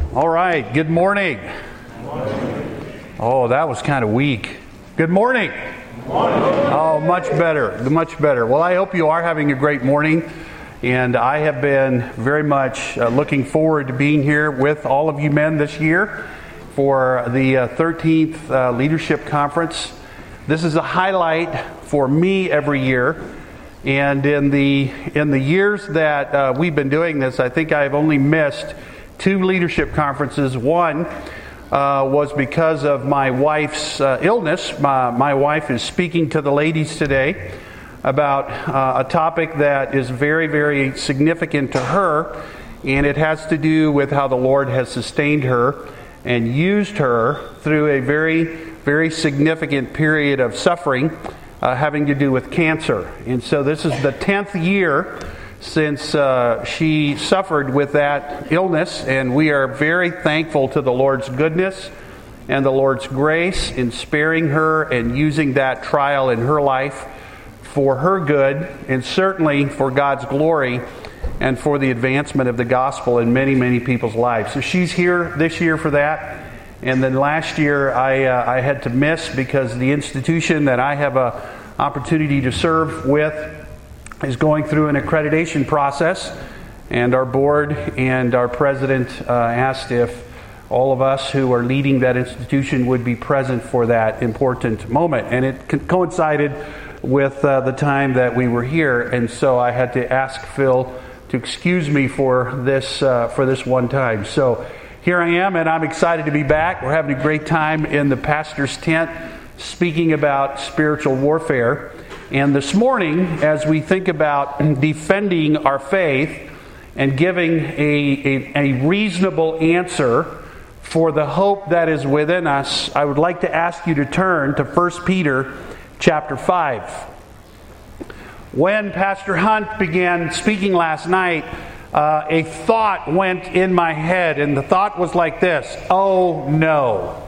All right, good morning. Oh, that was kind of weak. Good morning. Oh, much better, much better. Well, I hope you are having a great morning, and I have been very much looking forward to being here with all of you men this year for the 13th Leadership Conference. This is a highlight for me every year, and in the years that we've been doing this, I think I've only missed 2 leadership conferences. One was because of my wife's illness. My wife is speaking to the ladies today about a topic that is very, very significant to her, and it has to do with how the Lord has sustained her and used her through a very, very significant period of suffering having to do with cancer. And so this is the 10th year since she suffered with that illness, and we are very thankful to the Lord's goodness and the Lord's grace in sparing her and using that trial in her life for her good, and certainly for God's glory and for the advancement of the gospel in many, many people's lives. So she's here this year for that. And then last year I had to miss because the institution that I have an opportunity to serve with is going through an accreditation process, and our board and our president asked if all of us who are leading that institution would be present for that important moment. And it coincided with the time that we were here, and so I had to ask Phil to excuse me for this one time. So here I am, and I'm excited to be back. We're having a great time in the pastor's tent speaking about spiritual warfare. And this morning, as we think about defending our faith and giving a reasonable answer for the hope that is within us, I would like to ask you to turn to 1 Peter chapter 5. When Pastor Hunt began speaking last night, a thought went in my head, and the thought was like this: oh no,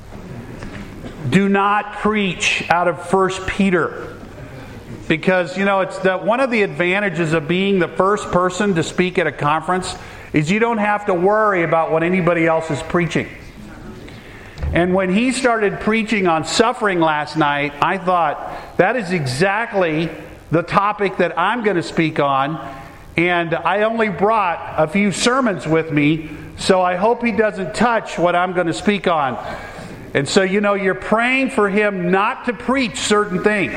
do not preach out of 1 Peter. Because, it's one of the advantages of being the first person to speak at a conference is you don't have to worry about what anybody else is preaching. And when he started preaching on suffering last night, I thought, that is exactly the topic that I'm going to speak on. And I only brought a few sermons with me, so I hope he doesn't touch what I'm going to speak on. And so, you're praying for him not to preach certain things.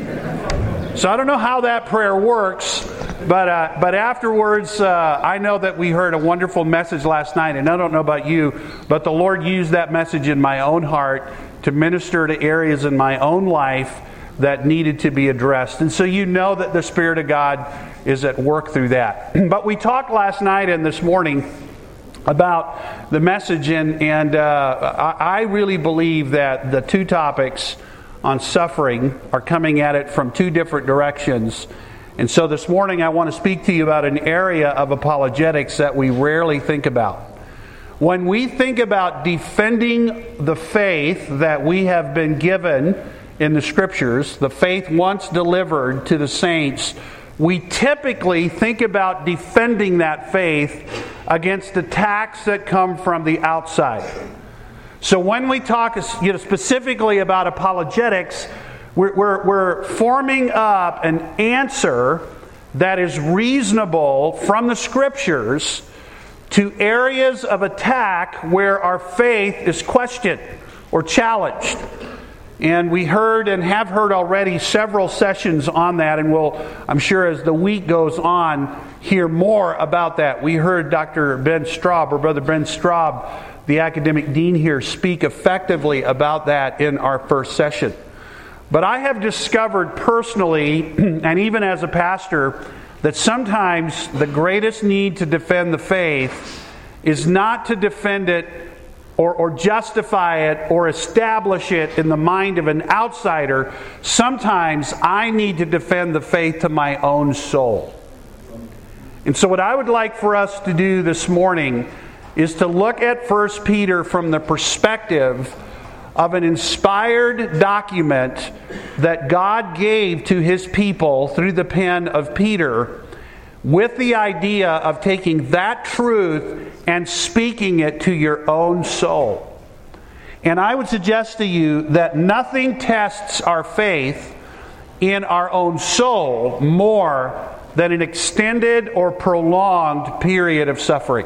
So I don't know how that prayer works, but afterwards, I know that we heard a wonderful message last night, and I don't know about you, but the Lord used that message in my own heart to minister to areas in my own life that needed to be addressed. And so you know that the Spirit of God is at work through that. But we talked last night and this morning about the message, and I really believe that the 2 topics on suffering are coming at it from 2 different directions. And so this morning I want to speak to you about an area of apologetics that we rarely think about. When we think about defending the faith that we have been given in the Scriptures, the faith once delivered to the saints, we typically think about defending that faith against attacks that come from the outside. So when we talk specifically about apologetics, we're forming up an answer that is reasonable from the Scriptures to areas of attack where our faith is questioned or challenged. And we heard and have heard already several sessions on that, and we'll, I'm sure as the week goes on, hear more about that. We heard Dr. Ben Straub, or Brother Ben Straub, the academic dean here, speak effectively about that in our first session. But I have discovered personally, and even as a pastor, that sometimes the greatest need to defend the faith is not to defend it or justify it or establish it in the mind of an outsider. Sometimes I need to defend the faith to my own soul. And so what I would like for us to do this morning is to look at 1 Peter from the perspective of an inspired document that God gave to His people through the pen of Peter, with the idea of taking that truth and speaking it to your own soul. And I would suggest to you that nothing tests our faith in our own soul more than an extended or prolonged period of suffering.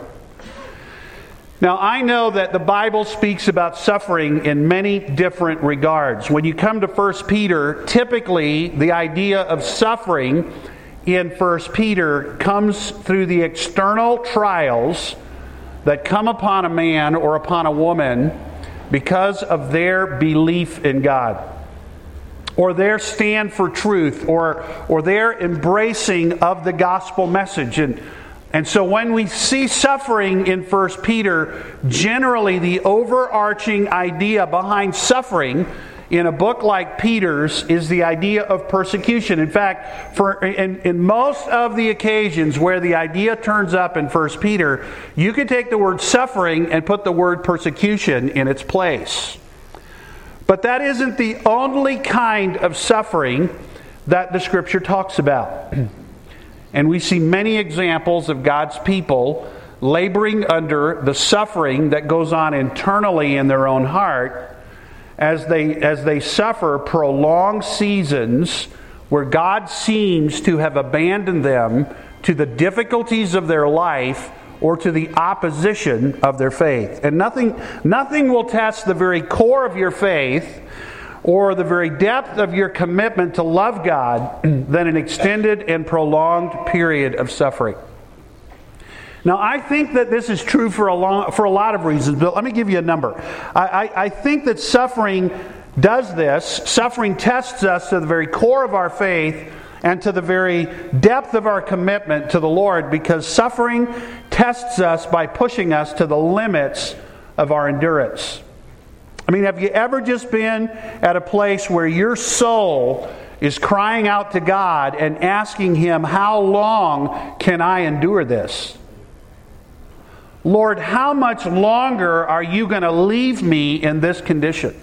Now, I know that the Bible speaks about suffering in many different regards. When you come to 1 Peter, typically the idea of suffering in 1 Peter comes through the external trials that come upon a man or upon a woman because of their belief in God, or their stand for truth, or their embracing of the gospel message. And so when we see suffering in 1 Peter, generally the overarching idea behind suffering in a book like Peter's is the idea of persecution. In fact, in most of the occasions where the idea turns up in 1 Peter, you can take the word suffering and put the word persecution in its place. But that isn't the only kind of suffering that the Scripture talks about. And we see many examples of God's people laboring under the suffering that goes on internally in their own heart as they suffer prolonged seasons where God seems to have abandoned them to the difficulties of their life or to the opposition of their faith. And nothing will test the very core of your faith or the very depth of your commitment to love God than an extended and prolonged period of suffering. Now, I think that this is true for a lot of reasons, but let me give you a number. I think that suffering does this. Suffering tests us to the very core of our faith and to the very depth of our commitment to the Lord, because suffering tests us by pushing us to the limits of our endurance. I mean, have you ever just been at a place where your soul is crying out to God and asking Him, how long can I endure this? Lord, how much longer are you going to leave me in this condition?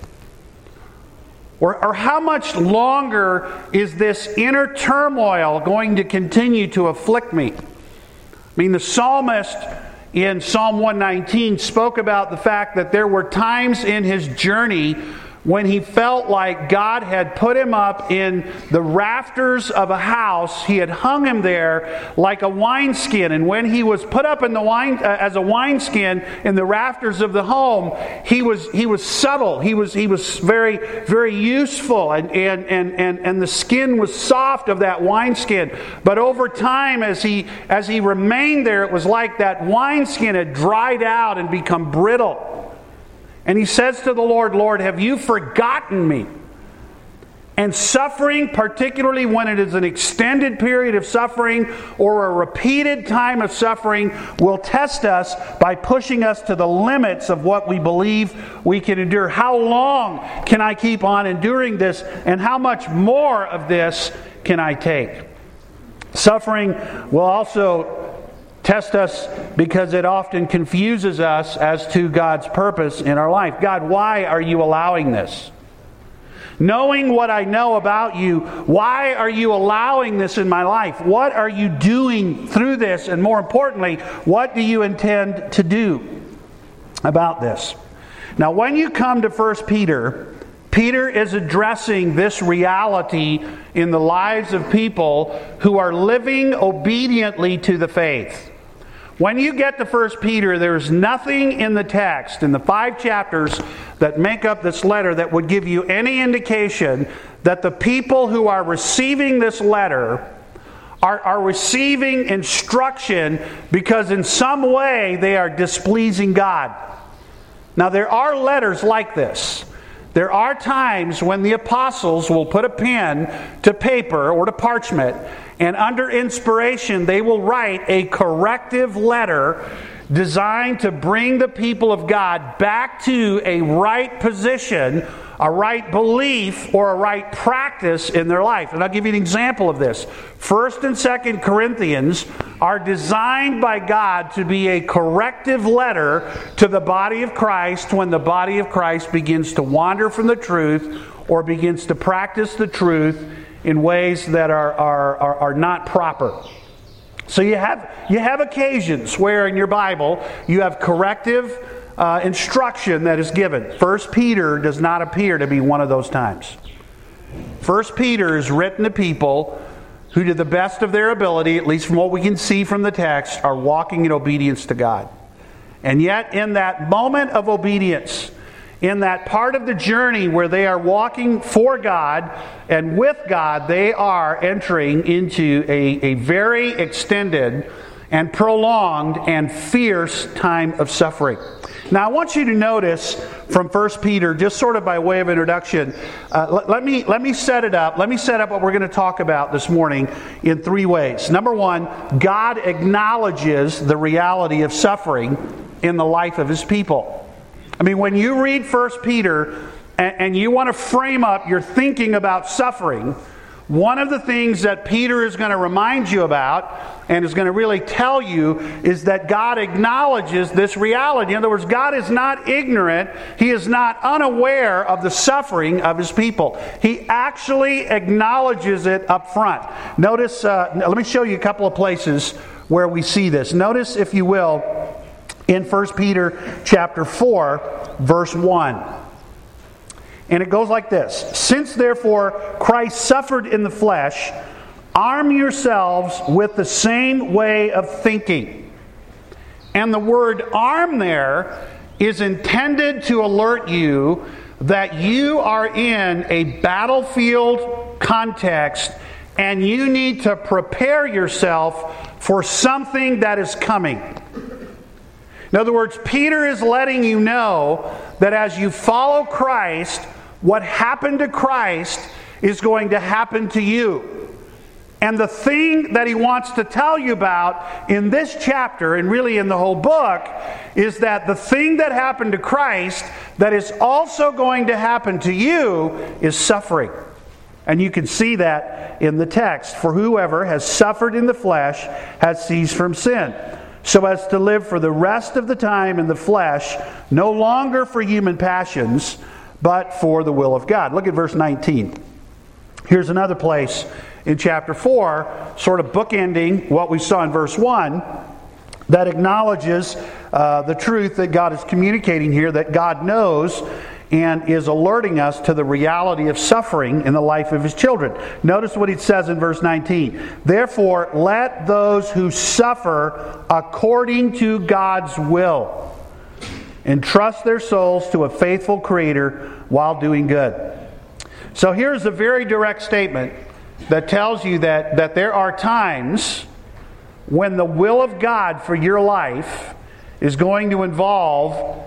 Or how much longer is this inner turmoil going to continue to afflict me? I mean, the psalmist in Psalm 119 spoke about the fact that there were times in his journey when he felt like God had put him up in the rafters of a house. He had hung him there like a wineskin. And when he was put up in the as a wineskin in the rafters of the home, he was subtle. He was very, very useful. And the skin was soft of that wineskin. But over time, as he remained there, it was like that wineskin had dried out and become brittle. And he says to the Lord, Lord, have you forgotten me? And suffering, particularly when it is an extended period of suffering or a repeated time of suffering, will test us by pushing us to the limits of what we believe we can endure. How long can I keep on enduring this? And how much more of this can I take? Suffering will also test us because it often confuses us as to God's purpose in our life. God, why are you allowing this? Knowing what I know about you, why are you allowing this in my life? What are you doing through this? And more importantly, what do you intend to do about this? Now, when you come to 1 Peter, Peter is addressing this reality in the lives of people who are living obediently to the faith. When you get to 1 Peter, there's nothing in the text, in the 5 chapters that make up this letter, that would give you any indication that the people who are receiving this letter are receiving instruction because in some way they are displeasing God. Now, there are letters like this. There are times when the apostles will put a pen to paper or to parchment, and under inspiration they will write a corrective letter designed to bring the people of God back to a right position, a right belief, or a right practice in their life. And I'll give you an example of this. 1 and 2 Corinthians are designed by God to be a corrective letter to the body of Christ when the body of Christ begins to wander from the truth or begins to practice the truth in ways that are not proper. So you have occasions where in your Bible you have corrective instruction that is given. 1 Peter does not appear to be one of those times. 1 Peter is written to people who, to the best of their ability, at least from what we can see from the text, are walking in obedience to God. And yet in that moment of obedience, in that part of the journey where they are walking for God and with God, they are entering into a very extended and prolonged and fierce time of suffering. Now, I want you to notice from 1 Peter, just sort of by way of introduction, let me set it up. Let me set up what we're going to talk about this morning in three ways. Number one, God acknowledges the reality of suffering in the life of His people. I mean, when you read 1 Peter and you want to frame up your thinking about suffering, one of the things that Peter is going to remind you about and is going to really tell you is that God acknowledges this reality. In other words, God is not ignorant. He is not unaware of the suffering of His people. He actually acknowledges it up front. Notice, let me show you a couple of places where we see this. Notice, if you will, in 1 Peter chapter 4, verse 1. And it goes like this. Since therefore Christ suffered in the flesh, arm yourselves with the same way of thinking. And the word arm there is intended to alert you that you are in a battlefield context and you need to prepare yourself for something that is coming. In other words, Peter is letting you know that as you follow Christ, what happened to Christ is going to happen to you. And the thing that he wants to tell you about in this chapter, and really in the whole book, is that the thing that happened to Christ that is also going to happen to you is suffering. And you can see that in the text. For whoever has suffered in the flesh has ceased from sin, so as to live for the rest of the time in the flesh, no longer for human passions, but for the will of God. Look at verse 19. Here's another place in chapter 4, sort of bookending what we saw in verse 1, that acknowledges the truth that God is communicating here, that God knows and is alerting us to the reality of suffering in the life of His children. Notice what He says in verse 19. Therefore, let those who suffer according to God's will entrust their souls to a faithful Creator while doing good. So here's a very direct statement that tells you that there are times when the will of God for your life is going to involve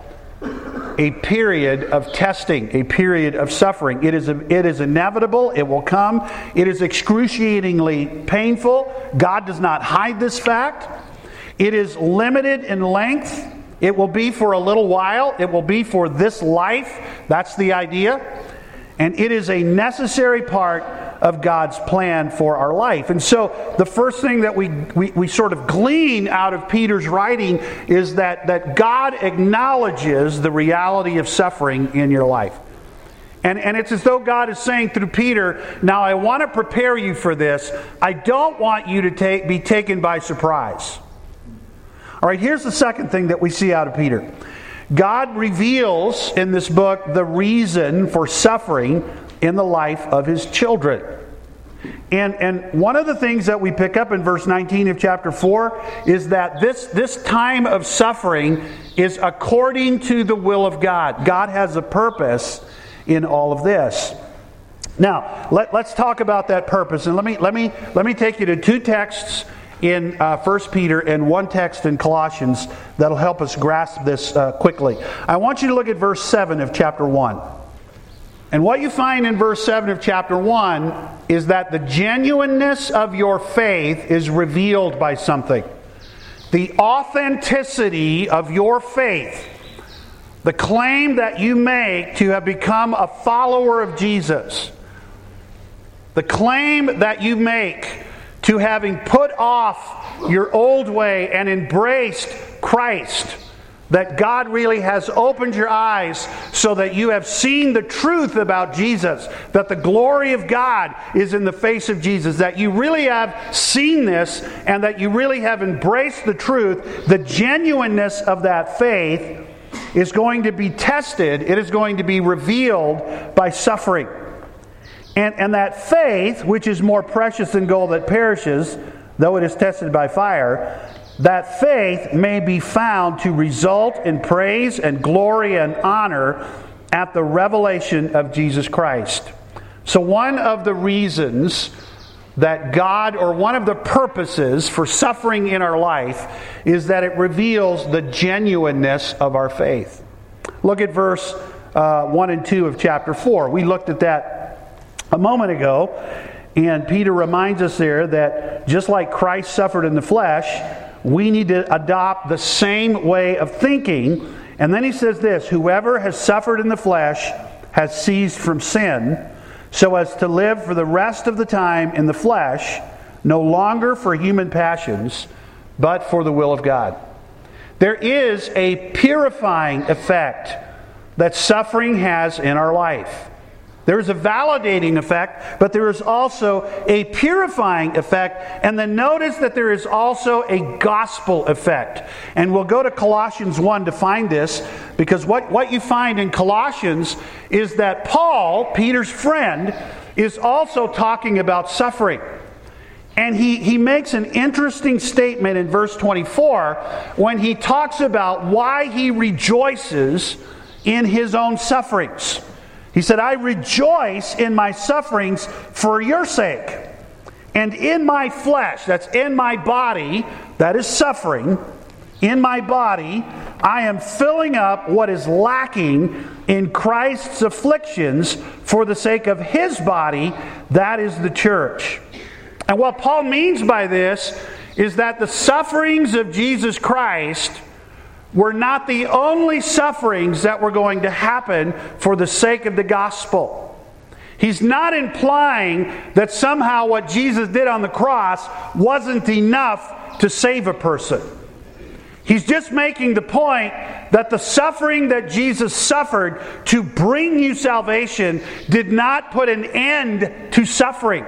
a period of testing, a period of suffering. It is inevitable. It will come. It is excruciatingly painful. God does not hide this fact. It is limited in length. It will be for a little while. It will be for this life. That's the idea. And it is a necessary part of God's plan for our life. And so the first thing that we sort of glean out of Peter's writing is that God acknowledges the reality of suffering in your life. And it's as though God is saying through Peter, now I want to prepare you for this. I don't want you to be taken by surprise. All right, here's the second thing that we see out of Peter. God reveals in this book the reason for suffering in the life of His children. And one of the things that we pick up in verse 19 of chapter 4 is that this time of suffering is according to the will of God. God has a purpose in all of this. Now, let's talk about that purpose. And let me take you to two texts in 1 Peter and one text in Colossians that'll help us grasp this quickly. I want you to look at verse 7 of chapter 1. And what you find in verse 7 of chapter 1 is that the genuineness of your faith is revealed by something. The authenticity of your faith, the claim that you make to have become a follower of Jesus, the claim that you make to having put off your old way and embraced Christ, that God really has opened your eyes so that you have seen the truth about Jesus, that the glory of God is in the face of Jesus, that you really have seen this and that you really have embraced the truth, the genuineness of that faith is going to be tested. It is going to be revealed by suffering. And that faith, which is more precious than gold that perishes, though it is tested by fire, that faith may be found to result in praise and glory and honor at the revelation of Jesus Christ. So one of the reasons that God, or one of the purposes for suffering in our life, is that it reveals the genuineness of our faith. Look at verse 1 and 2 of chapter 4. We looked at that a moment ago, and Peter reminds us there that just like Christ suffered in the flesh, we need to adopt the same way of thinking. And then he says this, whoever has suffered in the flesh has ceased from sin, so as to live for the rest of the time in the flesh, no longer for human passions, but for the will of God. There is a purifying effect that suffering has in our life. There is a validating effect, but there is also a purifying effect. And then notice that there is also a gospel effect. And we'll go to Colossians 1 to find this, because what you find in Colossians is that Paul, Peter's friend, is also talking about suffering. And he makes an interesting statement in verse 24 when he talks about why he rejoices in his own sufferings. He said, I rejoice in my sufferings for your sake. And in my flesh, that's in my body, that is suffering, in my body, I am filling up what is lacking in Christ's afflictions for the sake of His body, that is the church. And what Paul means by this is that the sufferings of Jesus Christ were not the only sufferings that were going to happen for the sake of the gospel. He's not implying that somehow what Jesus did on the cross wasn't enough to save a person. He's just making the point that the suffering that Jesus suffered to bring you salvation did not put an end to suffering.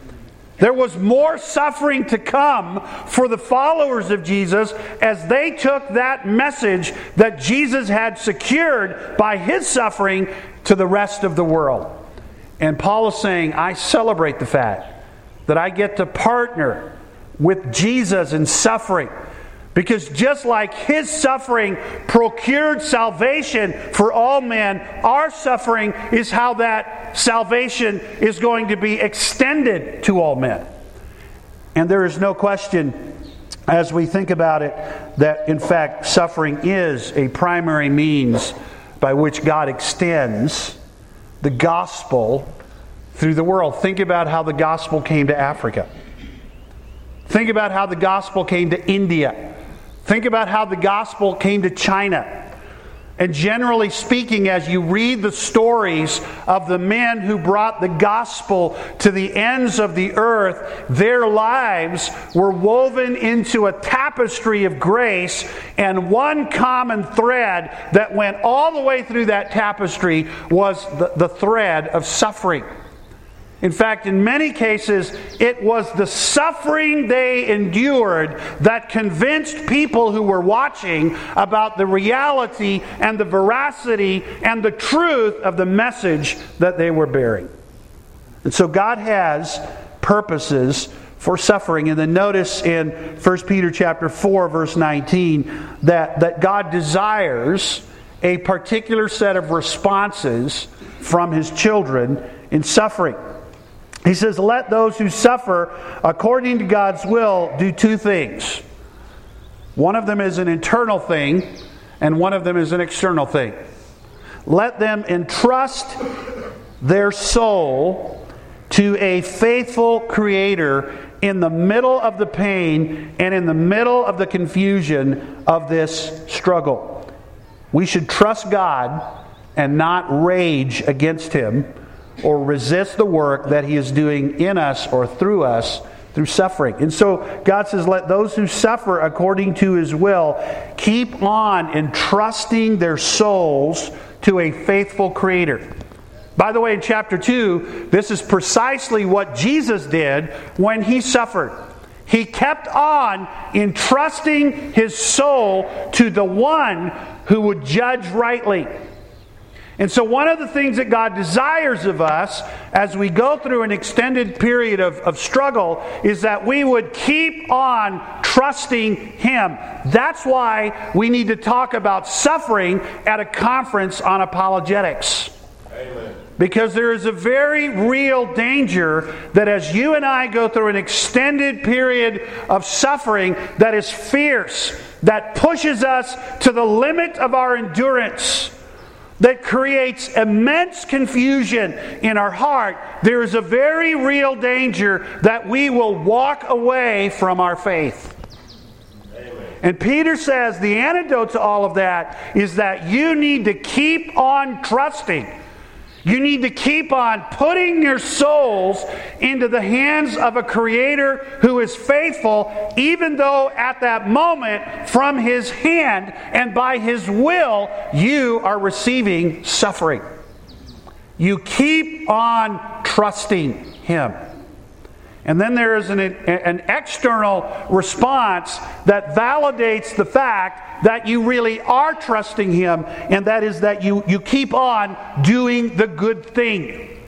There was more suffering to come for the followers of Jesus as they took that message that Jesus had secured by His suffering to the rest of the world. And Paul is saying, I celebrate the fact that I get to partner with Jesus in suffering. Because just like His suffering procured salvation for all men, our suffering is how that salvation is going to be extended to all men. And there is no question, as we think about it, that in fact suffering is a primary means by which God extends the gospel through the world. Think about how the gospel came to Africa. Think about how the gospel came to India. Think about how the gospel came to China. And generally speaking, as you read the stories of the men who brought the gospel to the ends of the earth, their lives were woven into a tapestry of grace, and one common thread that went all the way through that tapestry was the thread of suffering. In fact, in many cases, it was the suffering they endured that convinced people who were watching about the reality and the veracity and the truth of the message that they were bearing. And so God has purposes for suffering. And then notice in 1 Peter chapter 4, verse 19, that God desires a particular set of responses from His children in suffering. He says, let those who suffer according to God's will do two things. One of them is an internal thing, and one of them is an external thing. Let them entrust their soul to a faithful Creator in the middle of the pain and in the middle of the confusion of this struggle. We should trust God and not rage against Him or resist the work that He is doing in us or through us through suffering. And so God says, let those who suffer according to His will keep on entrusting their souls to a faithful Creator. By the way, in chapter 2, this is precisely what Jesus did when He suffered. He kept on entrusting His soul to the one who would judge rightly. And so one of the things that God desires of us as we go through an extended period of struggle is that we would keep on trusting Him. That's why we need to talk about suffering at a conference on apologetics. Amen. Because there is a very real danger that as you and I go through an extended period of suffering that is fierce, that pushes us to the limit of our endurance, that creates immense confusion in our heart, there is a very real danger that we will walk away from our faith. Amen. And Peter says the antidote to all of that is that you need to keep on trusting. You need to keep on putting your souls into the hands of a Creator who is faithful, even though at that moment, from His hand and by His will, you are receiving suffering. You keep on trusting Him. And then there is an external response that validates the fact that you really are trusting Him, and that is that you keep on doing the good thing.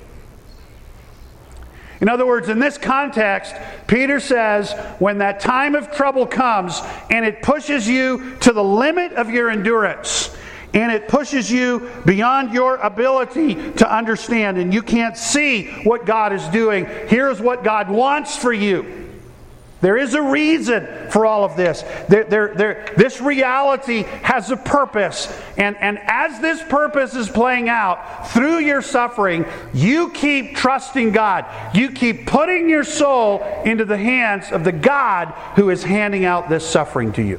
In other words, in this context, Peter says, when that time of trouble comes and it pushes you to the limit of your endurance, and it pushes you beyond your ability to understand, and you can't see what God is doing, here's what God wants for you. There is a reason for all of this. This reality has a purpose. And as this purpose is playing out through your suffering, you keep trusting God. You keep putting your soul into the hands of the God who is handing out this suffering to you.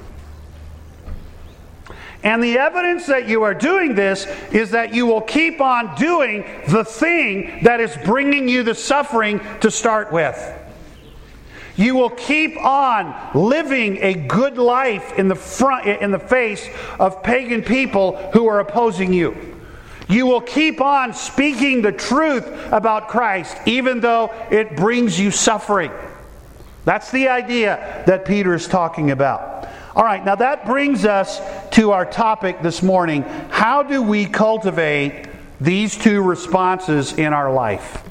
And the evidence that you are doing this is that you will keep on doing the thing that is bringing you the suffering to start with. You will keep on living a good life in the face of pagan people who are opposing you. You will keep on speaking the truth about Christ, even though it brings you suffering. That's the idea that Peter is talking about. All right, now that brings us to our topic this morning. How do we cultivate these two responses in our life?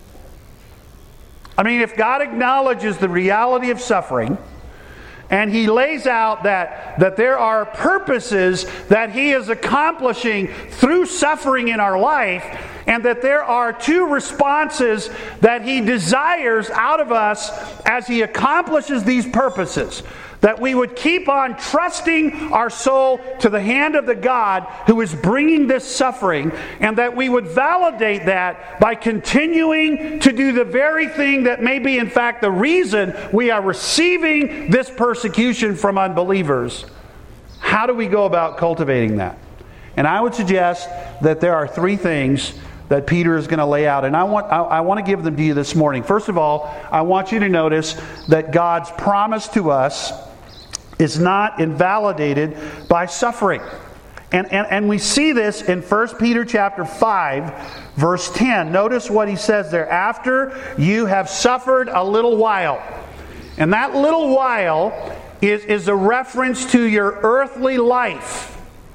I mean, if God acknowledges the reality of suffering, and He lays out that there are purposes that He is accomplishing through suffering in our life, and that there are two responses that He desires out of us as He accomplishes these purposes, that we would keep on trusting our soul to the hand of the God who is bringing this suffering, and that we would validate that by continuing to do the very thing that may be in fact the reason we are receiving this persecution from unbelievers. How do we go about cultivating that? And I would suggest that there are three things that Peter is going to lay out. And I want to give them to you this morning. First of all, I want you to notice that God's promise to us is not invalidated by suffering. And we see this in 1 Peter chapter 5, verse 10. Notice what he says there. After you have suffered a little while. And that little while is a reference to your earthly life.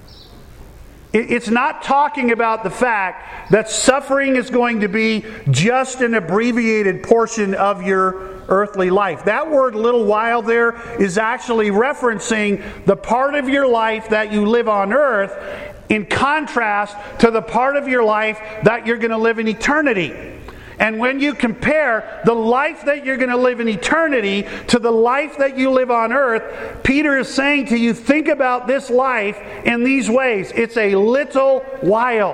It's not talking about the fact that suffering is going to be just an abbreviated portion of your earthly life. That word little while there is actually referencing the part of your life that you live on earth in contrast to the part of your life that you're going to live in eternity. And when you compare the life that you're going to live in eternity to the life that you live on earth, Peter is saying to you, think about this life in these ways. It's a little while.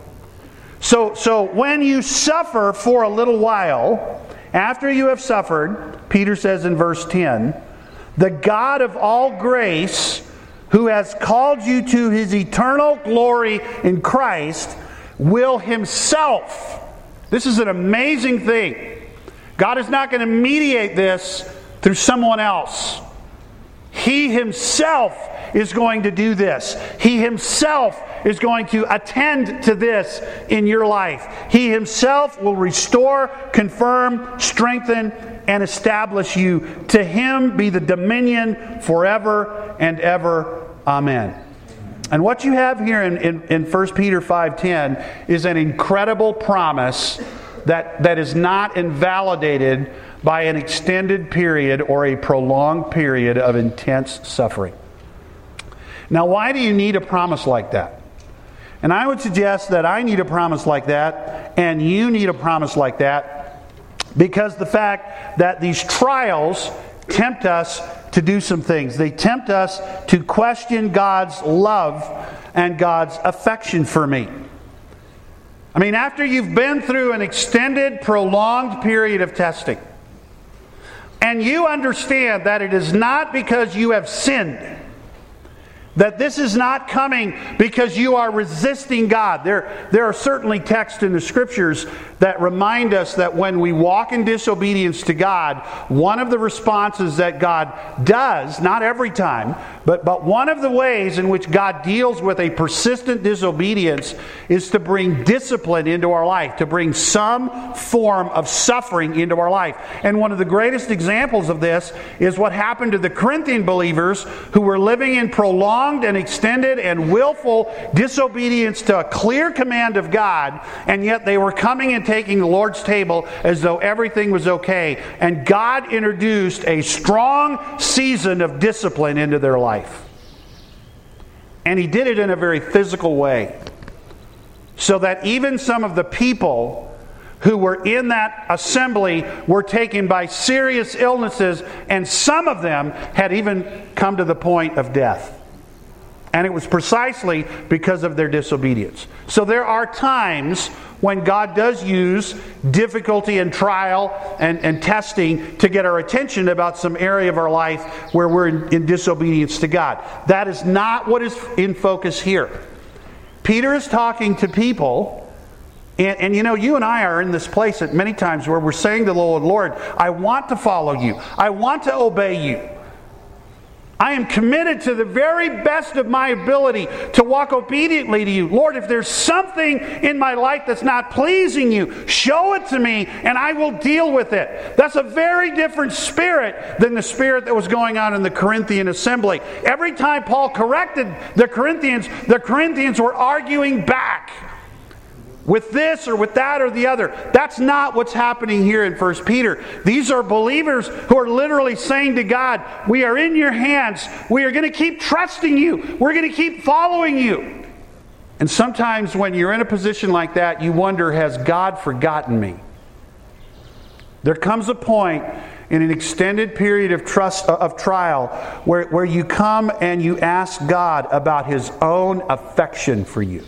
So when you suffer for a little while, after you have suffered, Peter says in verse 10, the God of all grace, who has called you to His eternal glory in Christ, will Himself... This is an amazing thing. God is not going to mediate this through someone else. He Himself is going to do this. He Himself is going to attend to this in your life. He Himself will restore, confirm, strengthen, and establish you. To Him be the dominion forever and ever. Amen. And what you have here in 1 Peter 5:10 is an incredible promise that is not invalidated by an extended period or a prolonged period of intense suffering. Now, why do you need a promise like that? And I would suggest that I need a promise like that, and you need a promise like that, because the fact that these trials tempt us to do some things. They tempt us to question God's love and God's affection for me. I mean, after you've been through an extended, prolonged period of testing, and you understand that it is not because you have sinned, that this is not coming because you are resisting God. There are certainly texts in the Scriptures that remind us that when we walk in disobedience to God, one of the responses that God does, not every time, but one of the ways in which God deals with a persistent disobedience is to bring discipline into our life, to bring some form of suffering into our life. And one of the greatest examples of this is what happened to the Corinthian believers who were living in prolonged and extended and willful disobedience to a clear command of God, and yet they were coming and taking the Lord's table as though everything was okay. And God introduced a strong season of discipline into their life. And He did it in a very physical way, so that even some of the people who were in that assembly were taken by serious illnesses, and some of them had even come to the point of death. And it was precisely because of their disobedience. So there are times when God does use difficulty and trial and testing to get our attention about some area of our life where we're in disobedience to God. That is not what is in focus here. Peter is talking to people, and you know, you and I are in this place at many times where we're saying to the Lord, Lord, I want to follow you. I want to obey you. I am committed to the very best of my ability to walk obediently to you. Lord, if there's something in my life that's not pleasing you, show it to me and I will deal with it. That's a very different spirit than the spirit that was going on in the Corinthian assembly. Every time Paul corrected the Corinthians were arguing back with this or with that or the other. That's not what's happening here in 1 Peter. These are believers who are literally saying to God, we are in your hands. We are going to keep trusting you. We're going to keep following you. And sometimes when you're in a position like that, you wonder, has God forgotten me? There comes a point in an extended period of trial where you come and you ask God about His own affection for you.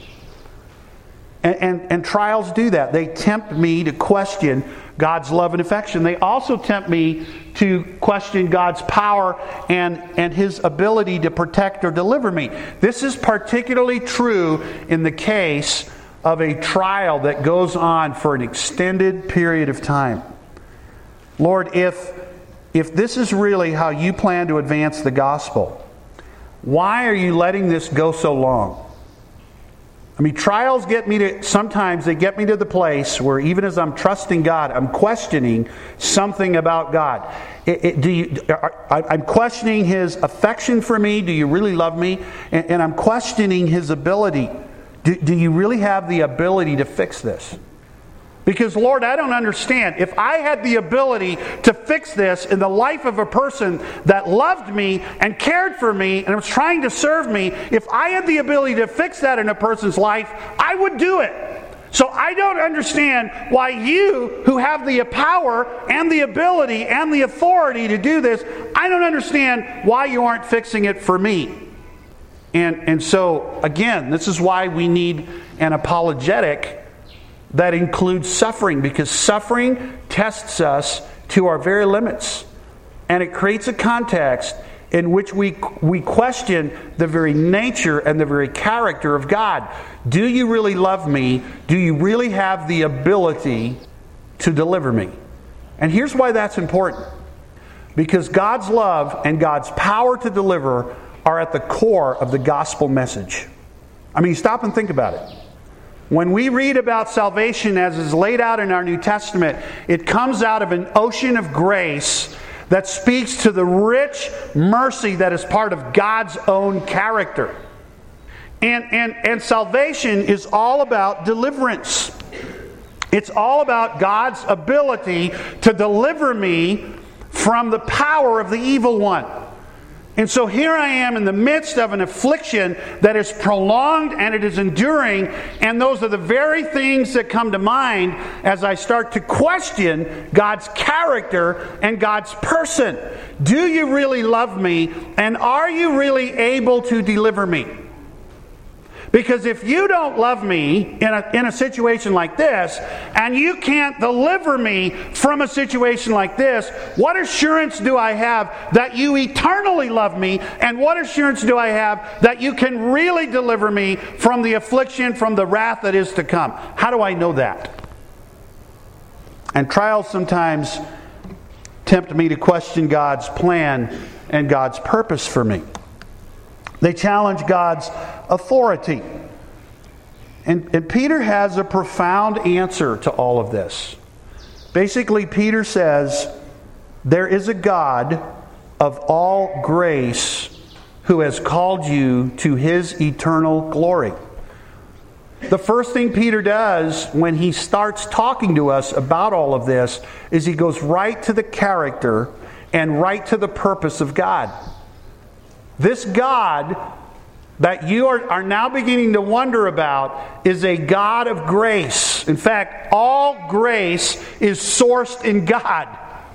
And trials do that. They tempt me to question God's love and affection. They also tempt me to question God's power and His ability to protect or deliver me. This is particularly true in the case of a trial that goes on for an extended period of time. Lord, if this is really how you plan to advance the gospel, why are you letting this go so long? I mean, trials sometimes they get me to the place where even as I'm trusting God, I'm questioning something about God. I'm questioning His affection for me. Do you really love me? And I'm questioning His ability. Do you really have the ability to fix this? Because, Lord, I don't understand. If I had the ability to fix this in the life of a person that loved me and cared for me and was trying to serve me, if I had the ability to fix that in a person's life, I would do it. So I don't understand why you, who have the power and the ability and the authority to do this, I don't understand why you aren't fixing it for me. And so, again, this is why we need an apologetic that includes suffering, because suffering tests us to our very limits. And it creates a context in which we question the very nature and the very character of God. Do you really love me? Do you really have the ability to deliver me? And here's why that's important. Because God's love and God's power to deliver are at the core of the gospel message. I mean, stop and think about it. When we read about salvation as is laid out in our New Testament, it comes out of an ocean of grace that speaks to the rich mercy that is part of God's own character. And salvation is all about deliverance. It's all about God's ability to deliver me from the power of the evil one. And so here I am in the midst of an affliction that is prolonged and it is enduring, and those are the very things that come to mind as I start to question God's character and God's person. Do you really love me, and are you really able to deliver me? Because if you don't love me in a situation like this, and you can't deliver me from a situation like this, what assurance do I have that you eternally love me? And what assurance do I have that you can really deliver me from the affliction, from the wrath that is to come? How do I know that? And trials sometimes tempt me to question God's plan and God's purpose for me. They challenge God's authority. And Peter has a profound answer to all of this. Basically, Peter says, there is a God of all grace who has called you to His eternal glory. The first thing Peter does when he starts talking to us about all of this is he goes right to the character and right to the purpose of God. This God that you are now beginning to wonder about is a God of grace. In fact, all grace is sourced in God.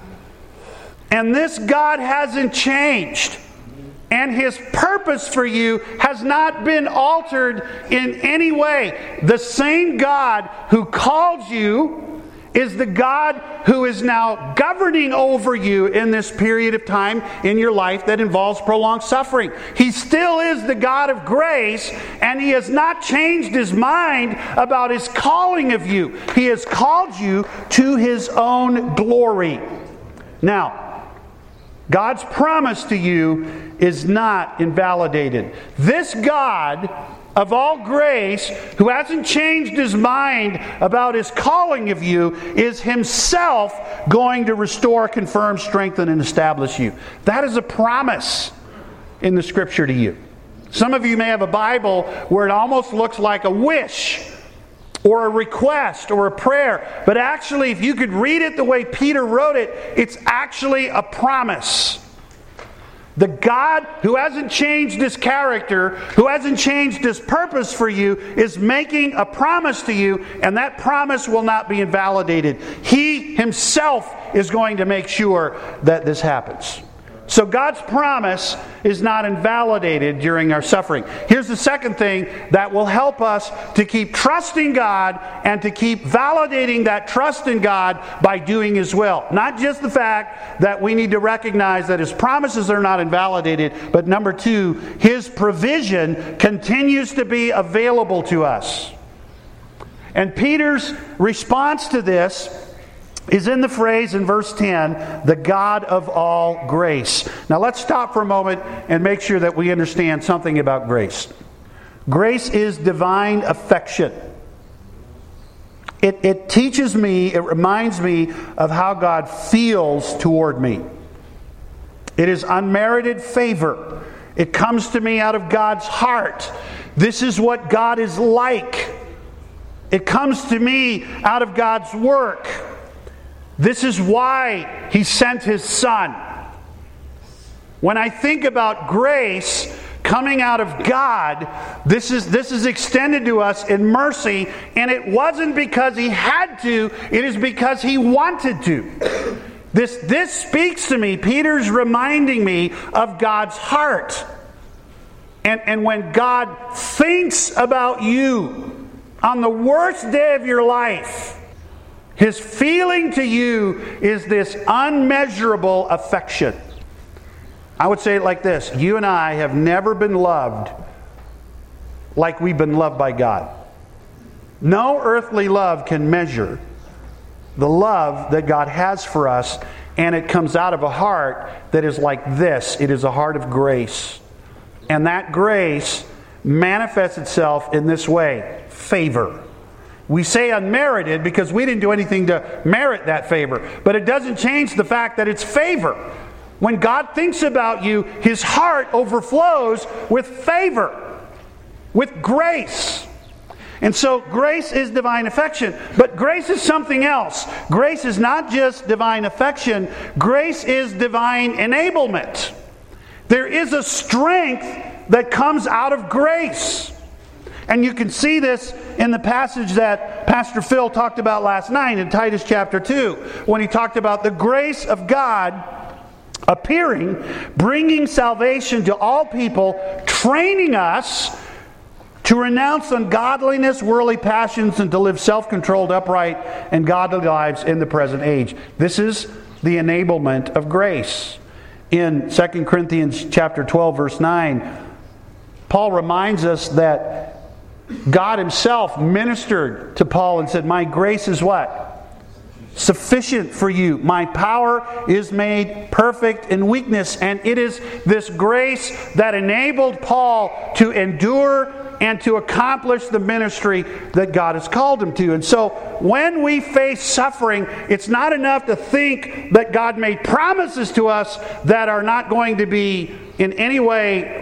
And this God hasn't changed. And His purpose for you has not been altered in any way. The same God who called you is the God who is now governing over you in this period of time in your life that involves prolonged suffering. He still is the God of grace, and He has not changed His mind about His calling of you. He has called you to His own glory. Now, God's promise to you is not invalidated. This God of all grace, who hasn't changed His mind about His calling of you, is Himself going to restore, confirm, strengthen, and establish you. That is a promise in the Scripture to you. Some of you may have a Bible where it almost looks like a wish or a request or a prayer. But actually, if you could read it the way Peter wrote it, it's actually a promise. The God who hasn't changed His character, who hasn't changed His purpose for you, is making a promise to you, and that promise will not be invalidated. He Himself is going to make sure that this happens. So God's promise is not invalidated during our suffering. Here's the second thing that will help us to keep trusting God and to keep validating that trust in God by doing His will. Not just the fact that we need to recognize that His promises are not invalidated, but number two, His provision continues to be available to us. And Peter's response to this is in the phrase in verse 10, the God of all grace. Now let's stop for a moment and make sure that we understand something about grace. Grace is divine affection. It teaches me, it reminds me of how God feels toward me. It is unmerited favor. It comes to me out of God's heart. This is what God is like. It comes to me out of God's work. This is why He sent His Son. When I think about grace coming out of God, this is extended to us in mercy, and it wasn't because He had to, it is because He wanted to. This speaks to me. Peter's reminding me of God's heart. And when God thinks about you on the worst day of your life, His feeling to you is this unmeasurable affection. I would say it like this. You and I have never been loved like we've been loved by God. No earthly love can measure the love that God has for us, and it comes out of a heart that is like this. It is a heart of grace. And that grace manifests itself in this way: favor. We say unmerited because we didn't do anything to merit that favor. But it doesn't change the fact that it's favor. When God thinks about you, His heart overflows with favor, with grace. And so grace is divine affection. But grace is something else. Grace is not just divine affection. Grace is divine enablement. There is a strength that comes out of grace. And you can see this in the passage that Pastor Phil talked about last night in Titus chapter 2, when he talked about the grace of God appearing, bringing salvation to all people, training us to renounce ungodliness, worldly passions, and to live self-controlled, upright, and godly lives in the present age. This is the enablement of grace. In 2 Corinthians chapter 12, verse 9, Paul reminds us that God Himself ministered to Paul and said, "My grace is" what? "Sufficient for you. My power is made perfect in weakness." And it is this grace that enabled Paul to endure and to accomplish the ministry that God has called him to. And so when we face suffering, it's not enough to think that God made promises to us that are not going to be in any way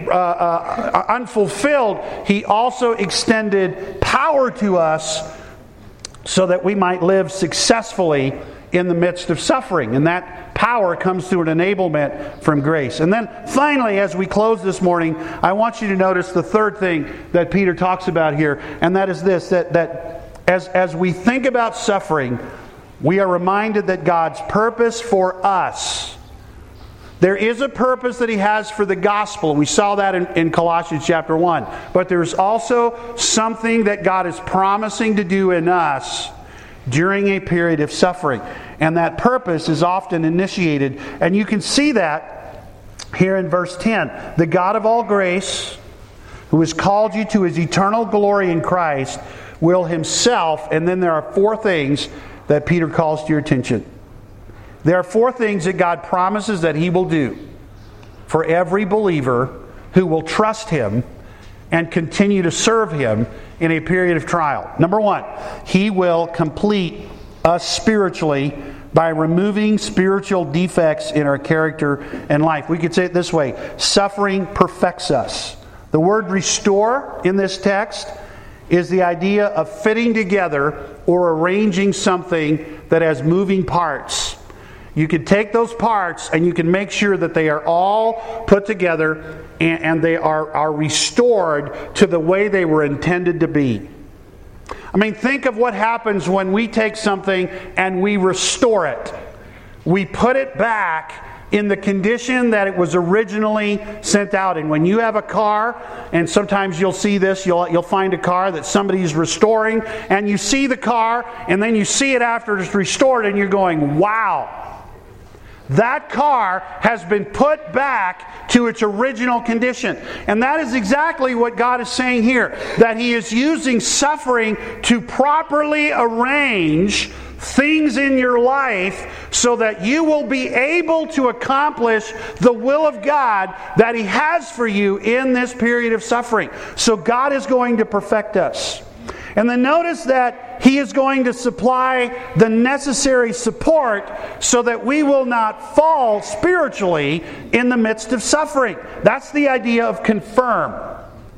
unfulfilled. He also extended power to us so that we might live successfully in the midst of suffering. And that power comes through an enablement from grace. And then finally, as we close this morning, I want you to notice the third thing that Peter talks about here, and that is this, that as we think about suffering, we are reminded that God's purpose for us, there is a purpose that He has for the gospel. We saw that in Colossians chapter 1. But there's also something that God is promising to do in us during a period of suffering. And that purpose is often initiated. And you can see that here in verse 10. The God of all grace, who has called you to His eternal glory in Christ, will Himself, and then there are four things that Peter calls to your attention. There are four things that God promises that He will do for every believer who will trust Him and continue to serve Him in a period of trial. Number one, He will complete us spiritually by removing spiritual defects in our character and life. We could say it this way: suffering perfects us. The word restore in this text is the idea of fitting together or arranging something that has moving parts. You can take those parts and you can make sure that they are all put together and they are restored to the way they were intended to be. I mean, think of what happens when we take something and we restore it. We put it back in the condition that it was originally sent out in. When you have a car, and sometimes you'll see this, you'll find a car that somebody's restoring, and you see the car, and then you see it after it's restored, and you're going, wow! That car has been put back to its original condition. And that is exactly what God is saying here. That He is using suffering to properly arrange things in your life so that you will be able to accomplish the will of God that He has for you in this period of suffering. So God is going to perfect us. And then notice that He is going to supply the necessary support so that we will not fall spiritually in the midst of suffering. That's the idea of confirm.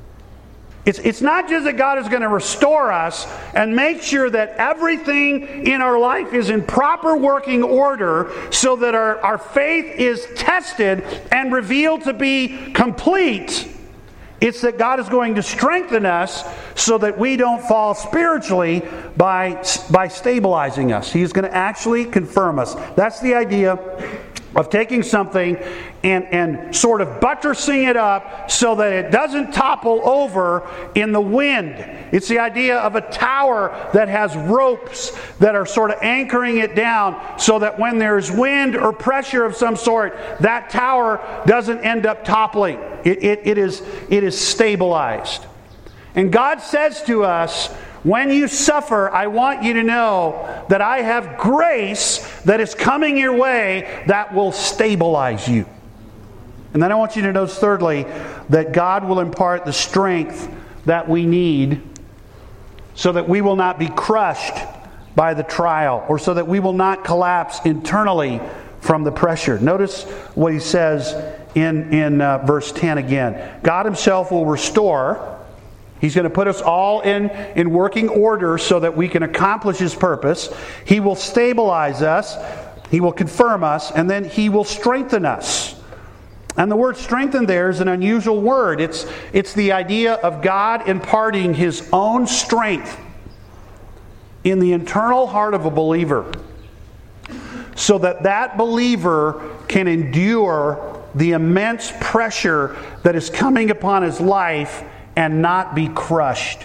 It's not just that God is going to restore us and make sure that everything in our life is in proper working order so that our faith is tested and revealed to be complete. It's that God is going to strengthen us so that we don't fall spiritually by stabilizing us. He's going to actually confirm us. That's the idea of taking something and sort of buttressing it up so that it doesn't topple over in the wind. It's the idea of a tower that has ropes that are sort of anchoring it down so that when there's wind or pressure of some sort, that tower doesn't end up toppling. It is stabilized. And God says to us, When you suffer, I want you to know that I have grace that is coming your way that will stabilize you. And then I want you to notice, thirdly, that God will impart the strength that we need so that we will not be crushed by the trial, or so that we will not collapse internally from the pressure. Notice what he says in verse 10 again. God himself will restore. He's going to put us all in working order so that we can accomplish his purpose. He will stabilize us. He will confirm us. And then he will strengthen us. And the word strengthen there is an unusual word. It's the idea of God imparting his own strength in the internal heart of a believer, so that that believer can endure the immense pressure that is coming upon his life and not be crushed.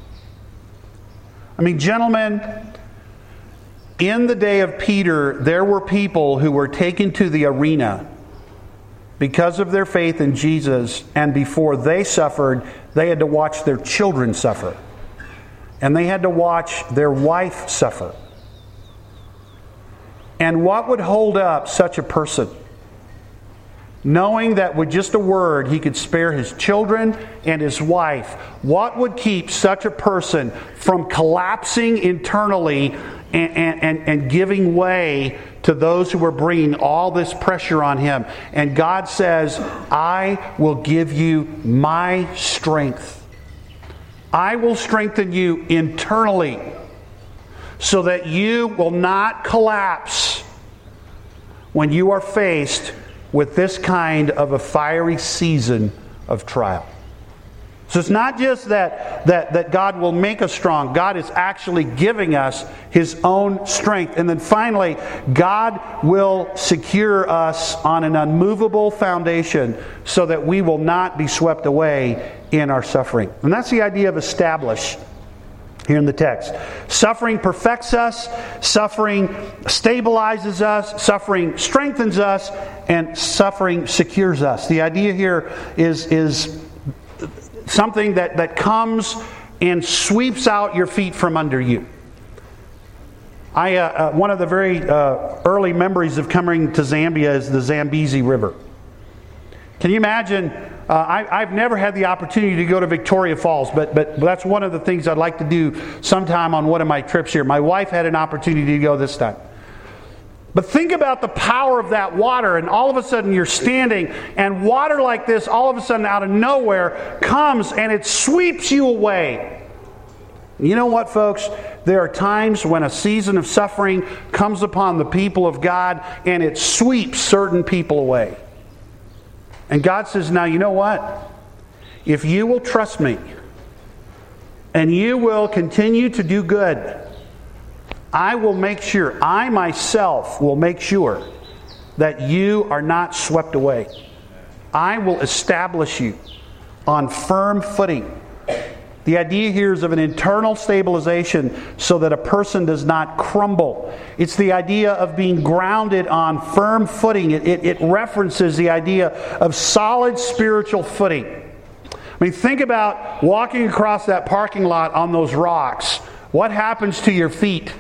I mean, gentlemen, in the day of Peter, there were people who were taken to the arena because of their faith in Jesus, and before they suffered, they had to watch their children suffer. And they had to watch their wife suffer. And what would hold up such a person? Knowing that with just a word he could spare his children and his wife. What would keep such a person from collapsing internally and giving way to those who were bringing all this pressure on him? And God says, I will give you my strength. I will strengthen you internally so that you will not collapse when you are faced with this kind of a fiery season of trial. So it's not just that God will make us strong. God is actually giving us his own strength. And then finally, God will secure us on an unmovable foundation so that we will not be swept away in our suffering. And that's the idea of establish here in the text. Suffering perfects us, suffering stabilizes us, suffering strengthens us, and suffering secures us. The idea here is something that comes and sweeps out your feet from under you. One of the very early memories of coming to Zambia is the Zambezi River. Can you imagine? I've never had the opportunity to go to Victoria Falls, but that's one of the things I'd like to do sometime on one of my trips here. My wife had an opportunity to go this time. But think about the power of that water, and all of a sudden you're standing, and water like this, all of a sudden out of nowhere, comes and it sweeps you away. You know what, folks? There are times when a season of suffering comes upon the people of God, and it sweeps certain people away. And God says, now you know what? If you will trust me, and you will continue to do good, I will make sure, I myself will make sure that you are not swept away. I will establish you on firm footing. The idea here is of an internal stabilization so that a person does not crumble. It's the idea of being grounded on firm footing. It references the idea of solid spiritual footing. I mean, think about walking across that parking lot on those rocks. What happens to your feet?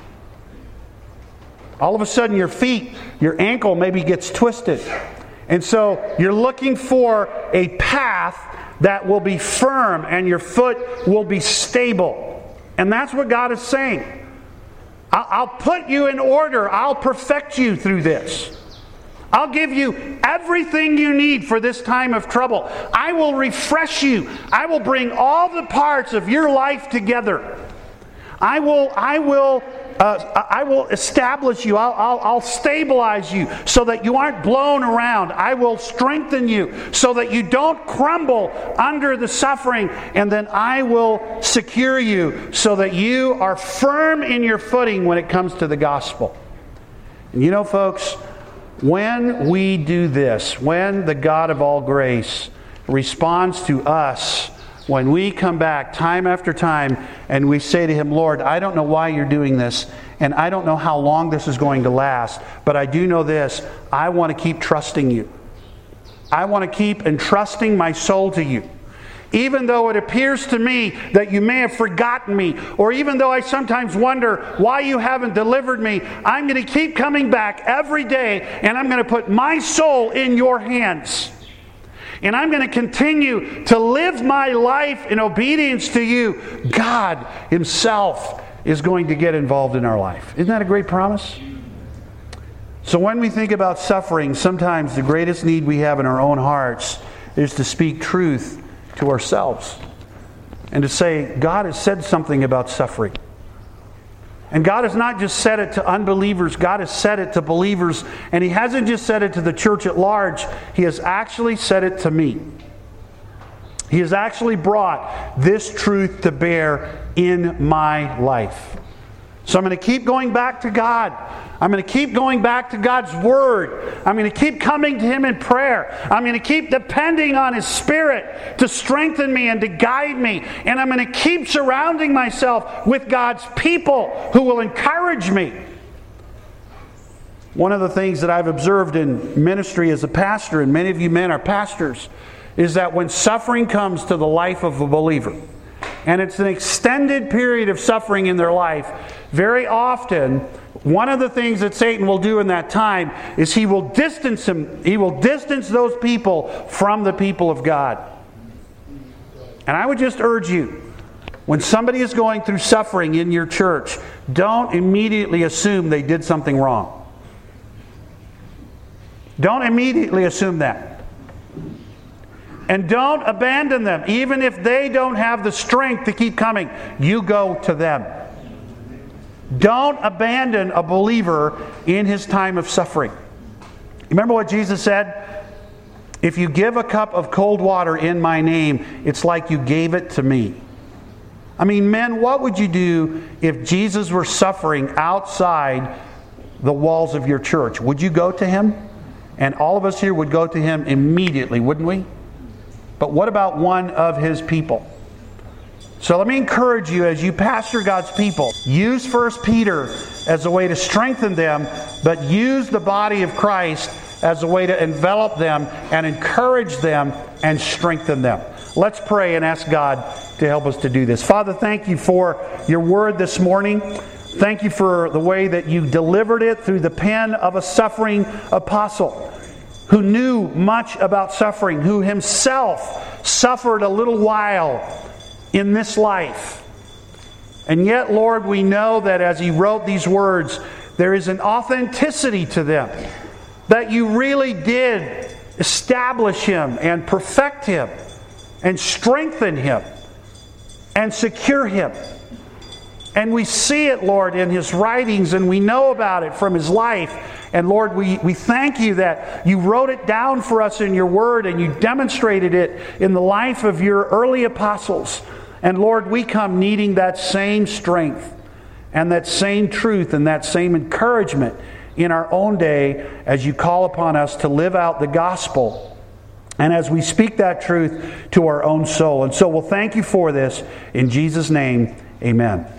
All of a sudden your feet, your ankle maybe gets twisted. And so you're looking for a path that will be firm and your foot will be stable. And that's what God is saying. I'll put you in order. I'll perfect you through this. I'll give you everything you need for this time of trouble. I will refresh you. I will bring all the parts of your life together. I will establish you. I'll stabilize you so that you aren't blown around. I will strengthen you so that you don't crumble under the suffering. And then I will secure you so that you are firm in your footing when it comes to the gospel. And you know, folks, when we do this, when the God of all grace responds to us, when we come back time after time and we say to Him, Lord, I don't know why you're doing this, and I don't know how long this is going to last, but I do know this, I want to keep trusting you. I want to keep entrusting my soul to you. Even though it appears to me that you may have forgotten me, or even though I sometimes wonder why you haven't delivered me, I'm going to keep coming back every day, and I'm going to put my soul in your hands. And I'm going to continue to live my life in obedience to you. God Himself is going to get involved in our life. Isn't that a great promise? So when we think about suffering, sometimes the greatest need we have in our own hearts is to speak truth to ourselves. And to say, God has said something about suffering. And God has not just said it to unbelievers, God has said it to believers. And He hasn't just said it to the church at large, He has actually said it to me. He has actually brought this truth to bear in my life. So I'm going to keep going back to God. I'm going to keep going back to God's Word. I'm going to keep coming to Him in prayer. I'm going to keep depending on His Spirit to strengthen me and to guide me. And I'm going to keep surrounding myself with God's people who will encourage me. One of the things that I've observed in ministry as a pastor, and many of you men are pastors, is that when suffering comes to the life of a believer, and it's an extended period of suffering in their life, very often, one of the things that Satan will do in that time is he will distance those people from the people of God. And I would just urge you, when somebody is going through suffering in your church, don't immediately assume they did something wrong. Don't immediately assume that. And don't abandon them. Even if they don't have the strength to keep coming, you go to them. Don't abandon a believer in his time of suffering. Remember what Jesus said? If you give a cup of cold water in my name, it's like you gave it to me. I mean, men, what would you do if Jesus were suffering outside the walls of your church? Would you go to Him? And all of us here would go to Him immediately, wouldn't we? But what about one of His people? So let me encourage you as you pastor God's people, use 1 Peter as a way to strengthen them, but use the body of Christ as a way to envelop them and encourage them and strengthen them. Let's pray and ask God to help us to do this. Father, thank you for your word this morning. Thank you for the way that you delivered it through the pen of a suffering apostle who knew much about suffering, who himself suffered a little while in this life. And yet, Lord, we know that as he wrote these words, there is an authenticity to them, that you really did establish him and perfect him and strengthen him and secure him. And we see it, Lord, in his writings, and we know about it from his life. And Lord, we thank you that you wrote it down for us in your word and you demonstrated it in the life of your early apostles. And Lord, we come needing that same strength and that same truth and that same encouragement in our own day as you call upon us to live out the gospel and as we speak that truth to our own soul. And so we'll thank you for this. In Jesus' name, amen.